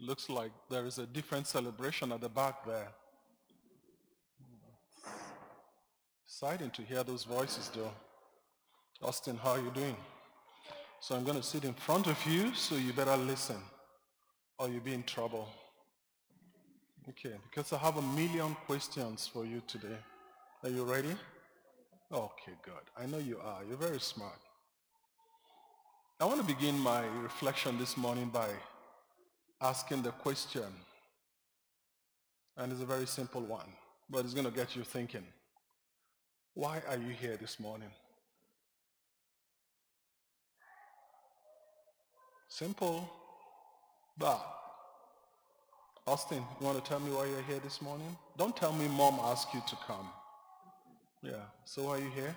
Looks like there is a different celebration at the back there. Exciting to hear those voices though. Austin, how are you doing? So I'm going to sit in front of you, so you better listen or you'll be in trouble. Okay, because I have a million questions for you today. Are you ready? Okay, good. I know you are. You're very smart. I want to begin my reflection this morning by asking the question, and it's a very simple one, but it's going to get you thinking. Why are you here this morning? Simple, but Austin, you want to tell me why you're here this morning? Don't tell me mom asked you to come. Yeah, so why are you here?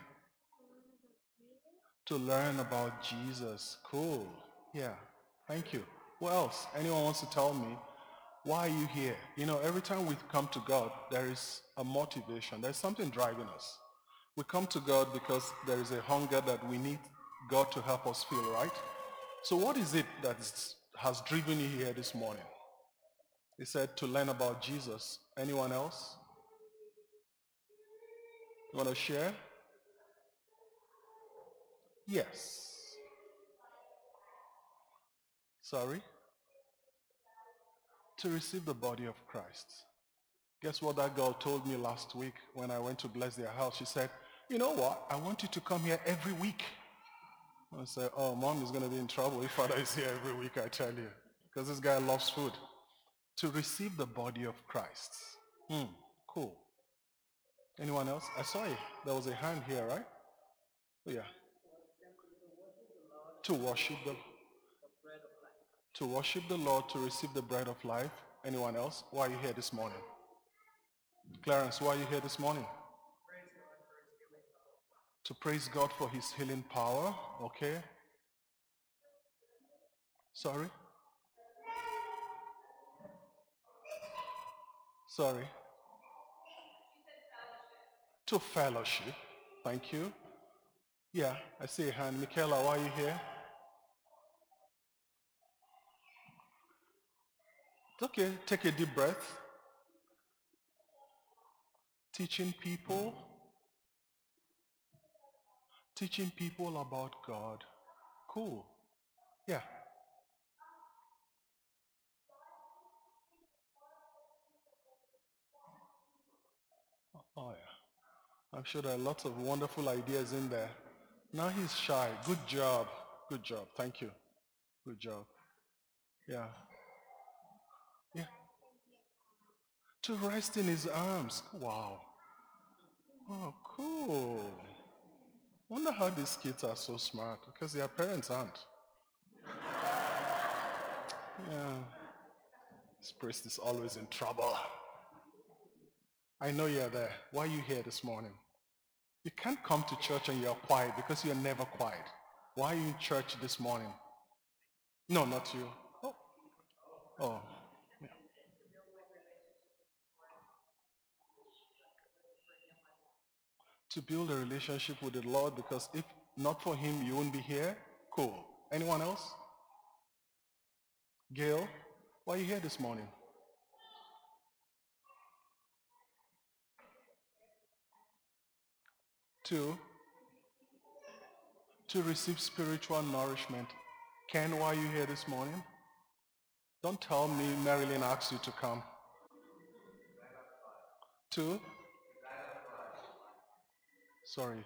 To learn about Jesus. Cool. Yeah, thank you. Who else? Anyone wants to tell me why are you here? You know, every time we come to God, there is a motivation. There's something driving us. We come to God because there is a hunger that we need God to help us feel, right? So what is it that has driven you here this morning? He said to learn about Jesus. Anyone else? You want to share? Yes. Sorry? To receive the body of Christ. Guess what that girl told me last week when I went to bless their house? She said, you know what? I want you to come here every week. I said, oh, mom is going to be in trouble if father is here every week, I tell you. Because this guy loves food. To receive the body of Christ. Cool. Anyone else? I saw it. There was a hand here, right? Oh, yeah. To worship the Lord, to receive the bread of life. Anyone else? Why are you here this morning? Clarence, why are you here this morning? To praise God for his healing power. Okay. Sorry? Sorry. To fellowship. Thank you. Yeah, I see a hand. Michaela, why are you here? It's okay. Take a deep breath. Teaching people. Teaching people about God. Cool. Yeah. Oh, yeah. I'm sure there are lots of wonderful ideas in there. Now he's shy. Good job. Good job. Thank you. Good job. Yeah. Yeah. To rest in his arms. Wow. Oh, cool. Wonder how these kids are so smart because their parents aren't. Yeah. This priest is always in trouble. I know you're there. Why are you here this morning? You can't come to church and you're quiet because you're never quiet. Why are you in church this morning? No, not you. Oh. Oh. Yeah. To build a relationship with the Lord, because if not for him, you wouldn't be here. Cool. Anyone else? Gail, why are you here this morning? To receive spiritual nourishment. Ken, why are you here this morning? Don't tell me Marilyn asked you to come. To? Sorry.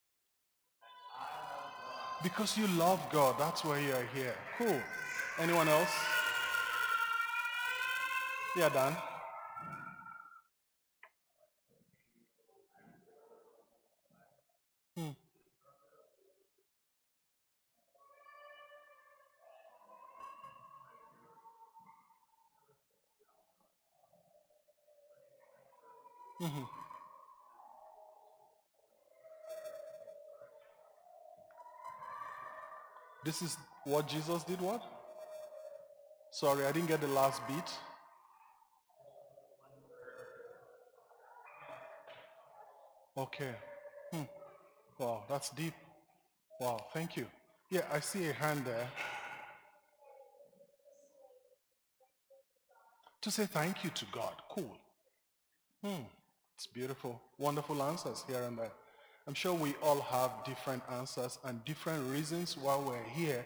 Because you love God, that's why you are here. Cool. Anyone else? Yeah, Dan. Hmm. Mm-hmm. This is what Jesus did what? Sorry, I didn't get the last beat. Okay. Hmm. Wow, that's deep. Wow, thank you. Yeah, I see a hand there. to say thank you to God. Cool. It's beautiful. Wonderful answers here and there. I'm sure we all have different answers and different reasons why we're here.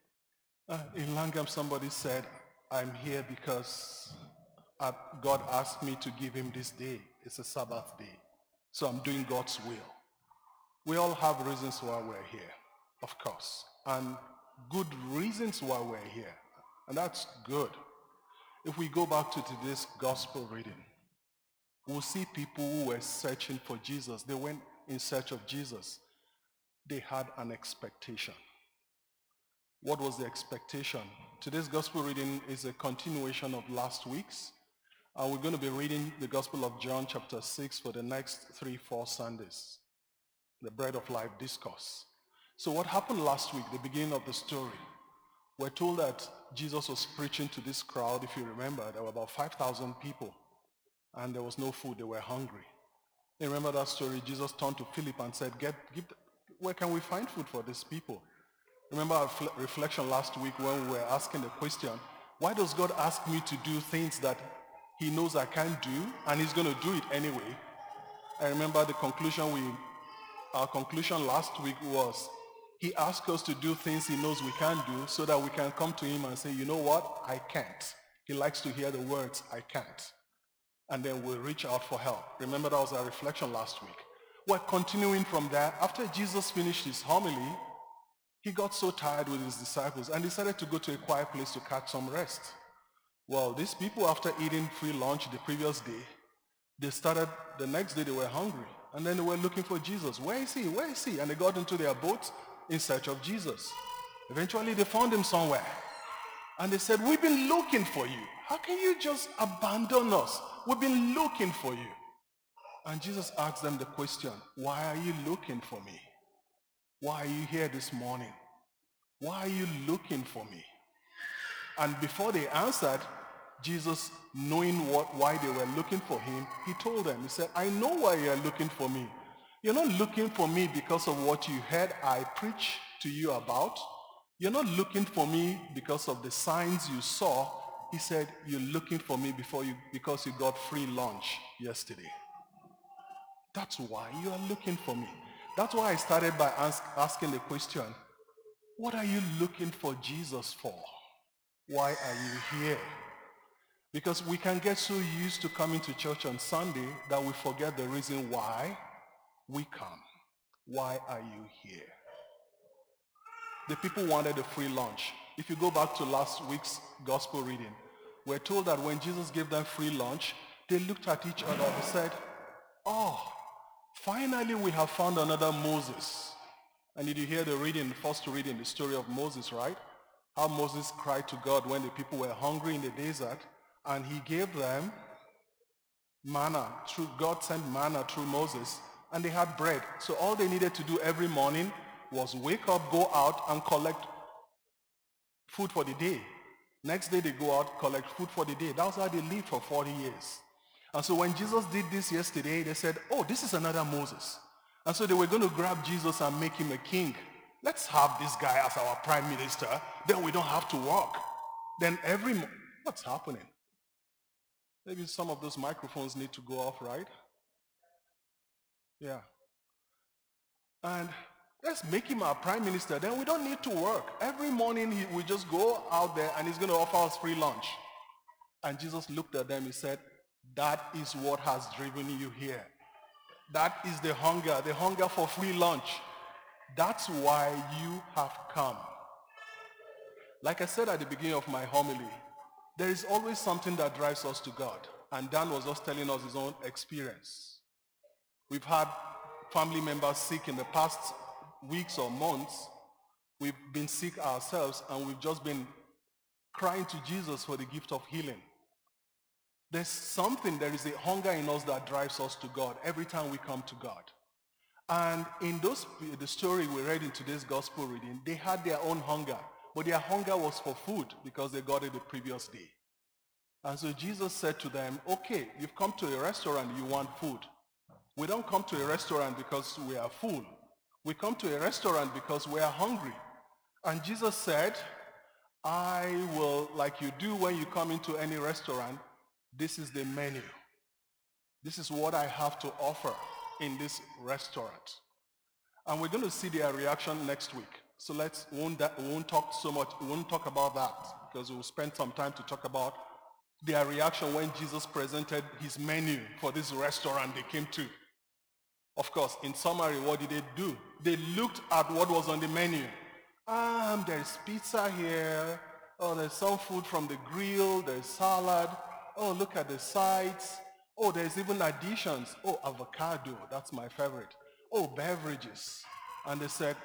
In Langam, somebody said, I'm here because God asked me to give him this day. It's a Sabbath day. So I'm doing God's will. We all have reasons why we're here, of course, and good reasons why we're here. And that's good. If we go back to today's gospel reading, we'll see people who were searching for Jesus. They went in search of Jesus. They had an expectation. What was the expectation? Today's gospel reading is a continuation of last week's. And we're going to be reading the Gospel of John chapter 6 for the next 3-4 Sundays. The Bread of Life discourse. So what happened last week, the beginning of the story, we're told that Jesus was preaching to this crowd. If you remember, there were about 5,000 people. And there was no food. They were hungry. You remember that story? Jesus turned to Philip and said, where can we find food for these people? Remember our reflection last week when we were asking the question, why does God ask me to do things that he knows I can't do, and he's going to do it anyway? I remember the conclusion our conclusion last week was, he asks us to do things he knows we can't do so that we can come to him and say, you know what? I can't. He likes to hear the words, I can't. And then we'll reach out for help. Remember that was our reflection last week. We're continuing from there. After Jesus finished his homily, he got so tired with his disciples and decided to go to a quiet place to catch some rest. Well, these people, after eating free lunch the previous day, the next day they were hungry. And then they were looking for Jesus. Where is he? Where is he? And they got into their boat in search of Jesus. Eventually they found him somewhere. And they said, we've been looking for you. How can you just abandon us? We've been looking for you. And Jesus asked them the question, why are you looking for me? Why are you here this morning? Why are you looking for me? And before they answered, Jesus, knowing why they were looking for him, he told them, he said, I know why you're looking for me. You're not looking for me because of what you heard I preach to you about. You're not looking for me because of the signs you saw. He said, you're looking for me because you got free lunch yesterday. That's why you are looking for me. That's why I started by asking the question, what are you looking for Jesus for? Why are you here? Because we can get so used to coming to church on Sunday that we forget the reason why we come. Why are you here? The people wanted a free lunch. If you go back to last week's gospel reading, we're told that when Jesus gave them free lunch, they looked at each other and said, oh, finally we have found another Moses. And did you hear the first reading, the story of Moses, right? How Moses cried to God when the people were hungry in the desert, and he gave them manna. God sent manna through Moses, and they had bread. So all they needed to do every morning was wake up, go out, and collect food for the day. Next day they go out, collect food for the day. That's how they lived for 40 years. And so when Jesus did this yesterday, they said, oh, this is another Moses. And so they were going to grab Jesus and make him a king. Let's have this guy as our prime minister, then we don't have to work. Then what's happening? Maybe some of those microphones need to go off, right? Yeah. And let's make him our prime minister, then we don't need to work. Every morning we just go out there and he's going to offer us free lunch. And Jesus looked at them, he said, that is what has driven you here. That is the hunger for free lunch. That's why you have come. Like I said at the beginning of my homily, there is always something that drives us to God. And Dan was just telling us his own experience. We've had family members sick in the past weeks or months. We've been sick ourselves, and we've just been crying to Jesus for the gift of healing. There is a hunger in us that drives us to God every time we come to God. And in the story we read in today's gospel reading, they had their own hunger, but their hunger was for food because they got it the previous day. And so Jesus said to them, okay, you've come to a restaurant, you want food. We don't come to a restaurant because we are full. We come to a restaurant because we are hungry. And Jesus said, I will, like you do when you come into any restaurant, This is the menu. This is what I have to offer in this restaurant. And we're going to see their reaction next week. So we won't talk so much, we won't talk about that because we'll spend some time to talk about their reaction when Jesus presented his menu for this restaurant they came to. Of course, in summary, what did they do? They looked at what was on the menu. There's pizza here. Oh, there's some food from the grill. There's salad. Oh, look at the sides. Oh, there's even additions. Oh, avocado. That's my favorite. Oh, beverages. And they said,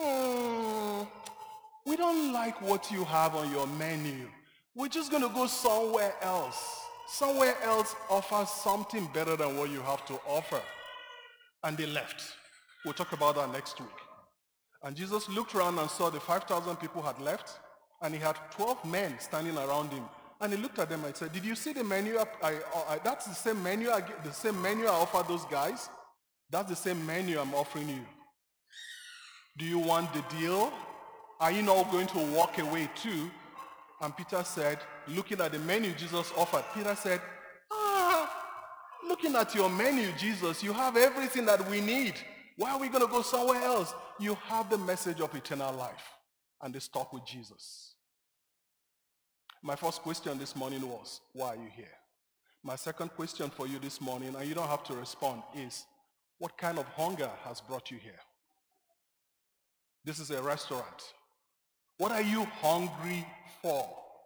we don't like what you have on your menu. We're just going to go somewhere else. Somewhere else offers something better than what you have to offer. And they left. We'll talk about that next week. And Jesus looked around and saw the 5,000 people had left, and he had 12 men standing around him. And he looked at them and said, did you see the menu? That's the same menu I offered those guys. That's the same menu I'm offering you. Do you want the deal? Are you not going to walk away too? And Peter said, looking at the menu Jesus offered, Peter said, looking at your menu, Jesus, you have everything that we need. Why are we going to go somewhere else? You have the message of eternal life. And they stuck with Jesus. My first question this morning was, why are you here? My second question for you this morning, and you don't have to respond, is, what kind of hunger has brought you here? This is a restaurant. What are you hungry for?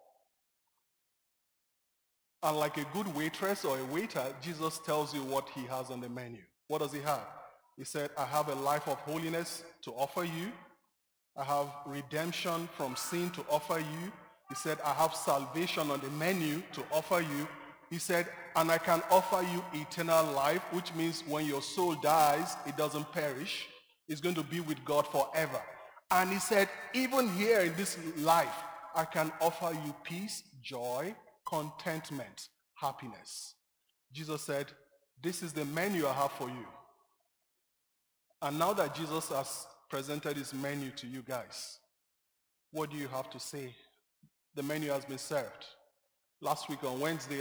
And like a good waitress or a waiter, Jesus tells you what he has on the menu. What does he have? He said, I have a life of holiness to offer you. I have redemption from sin to offer you. He said, I have salvation on the menu to offer you. He said, and I can offer you eternal life, which means when your soul dies, it doesn't perish. It's going to be with God forever. And he said, even here in this life, I can offer you peace, joy, contentment, happiness. Jesus said, this is the menu I have for you. And now that Jesus has presented his menu to you guys, what do you have to say? The menu has been served. Last week on Wednesday,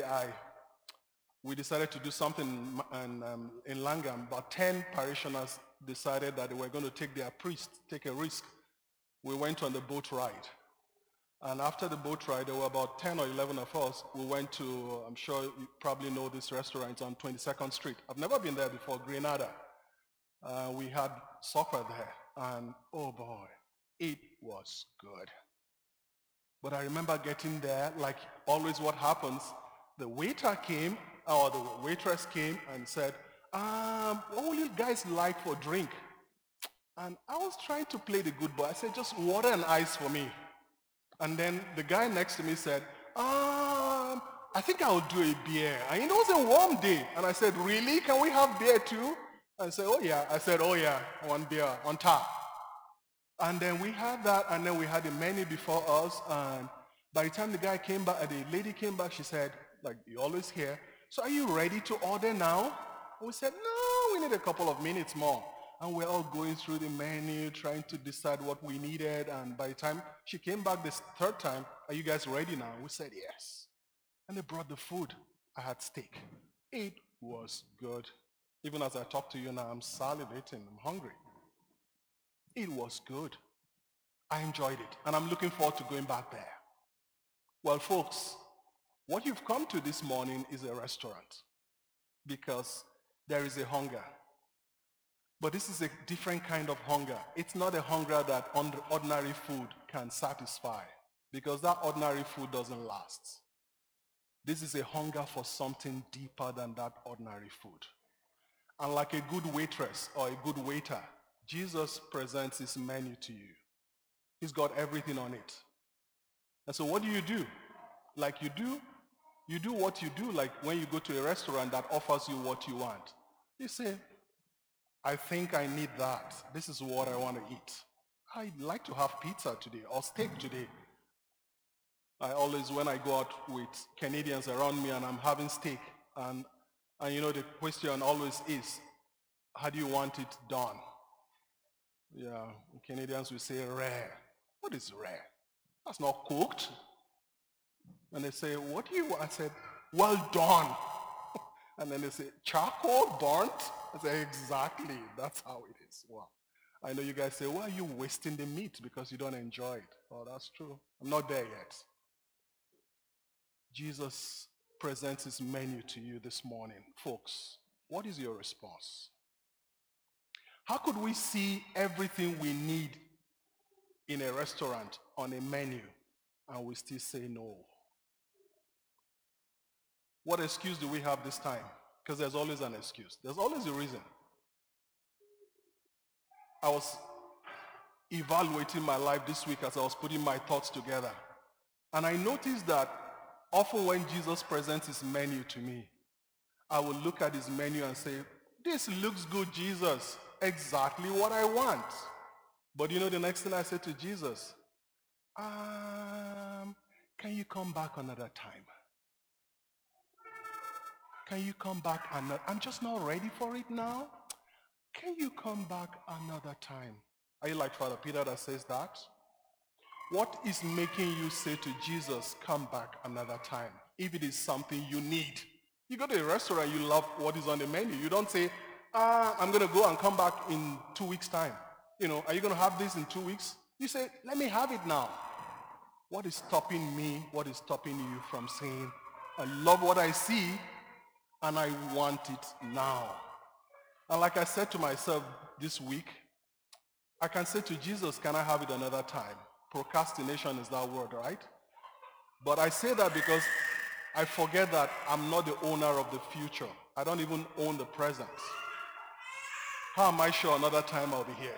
we decided to do something in Langham. About 10 parishioners decided that they were going to take their priest, take a risk. We went on the boat ride. And after the boat ride, there were about 10 or 11 of us. We went to, I'm sure you probably know this restaurant on 22nd Street. I've never been there before, Grenada. We had supper there, and oh boy, it was good. But I remember getting there, like always what happens, the waiter came, or the waitress came and said, what will you guys like for drink? And I was trying to play the good boy. I said, just water and ice for me. And then the guy next to me said, I think I'll do a beer. And it was a warm day. And I said, really? Can we have beer too? And said, oh yeah. I said, oh yeah, one beer on tap. And then we had that, and then we had the menu before us. And by the time the guy came back, the lady came back, she said, like you always hear, so are you ready to order now? And we said, no, we need a couple of minutes more. And we're all going through the menu, trying to decide what we needed. And by the time she came back this third time, are you guys ready now? We said, yes. And they brought the food. I had steak. It was good. Even as I talk to you now, I'm salivating. I'm hungry. It was good. I enjoyed it. And I'm looking forward to going back there. Well, folks, what you've come to this morning is a restaurant because there is a hunger. But this is a different kind of hunger. It's not a hunger that ordinary food can satisfy because that ordinary food doesn't last. This is a hunger for something deeper than that ordinary food. And like a good waitress or a good waiter, Jesus presents his menu to you. He's got everything on it. And so what do? Like you do what you do like when you go to a restaurant that offers you what you want. You say, I think I need that. This is what I want to eat. I'd like to have pizza today or steak today. I always, when I go out with Canadians around me and I'm having steak, and you know the question always is, how do you want it done? Yeah, Canadians will say rare. What is rare? That's not cooked. And they say, what do you want? I said, well done. And then they say, charcoal burnt? I say, exactly, that's how it is. Wow. I know you guys say, why are you wasting the meat because you don't enjoy it? Oh, that's true. I'm not there yet. Jesus presents his menu to you this morning. Folks, what is your response? How could we see everything we need in a restaurant on a menu and we still say no? What excuse do we have this time? Because there's always an excuse. There's always a reason. I was evaluating my life this week as I was putting my thoughts together. And I noticed that often when Jesus presents his menu to me, I will look at his menu and say, this looks good, Jesus. Exactly what I want. But you know the next thing I said to Jesus? Can you come back another time? Can you come back another? I'm just not ready for it now. Can you come back another time? Are you like Father Peter that says that? What is making you say to Jesus, come back another time? If it is something you need. You go to a restaurant, you love what is on the menu. You don't say, I'm going to go and come back in 2 weeks' time. You know, are you going to have this in 2 weeks? You say, let me have it now. What is stopping me? What is stopping you from saying, I love what I see and I want it now? And like I said to myself this week, I can say to Jesus, can I have it another time? Procrastination is that word, right? But I say that because I forget that I'm not the owner of the future. I don't even own the present. How am I sure another time I'll be here?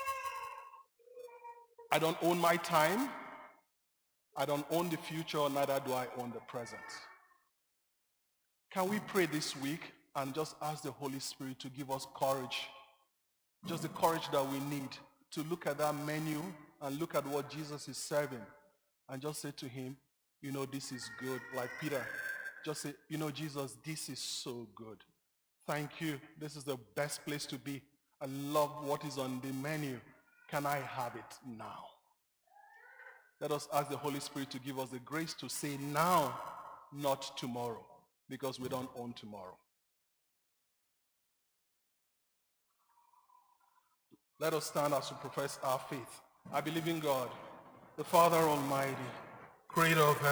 I don't own my time. I don't own the future, neither do I own the present. Can we pray this week and just ask the Holy Spirit to give us courage, just the courage that we need to look at that menu and look at what Jesus is serving and just say to him, you know, this is good. Like Peter, just say, you know, Jesus, this is so good. Thank you. This is the best place to be. I love what is on the menu. Can I have it now? Let us ask the Holy Spirit to give us the grace to say now, not tomorrow, because we don't own tomorrow. Let us stand as we profess our faith. I believe in God, the Father Almighty, creator of heaven.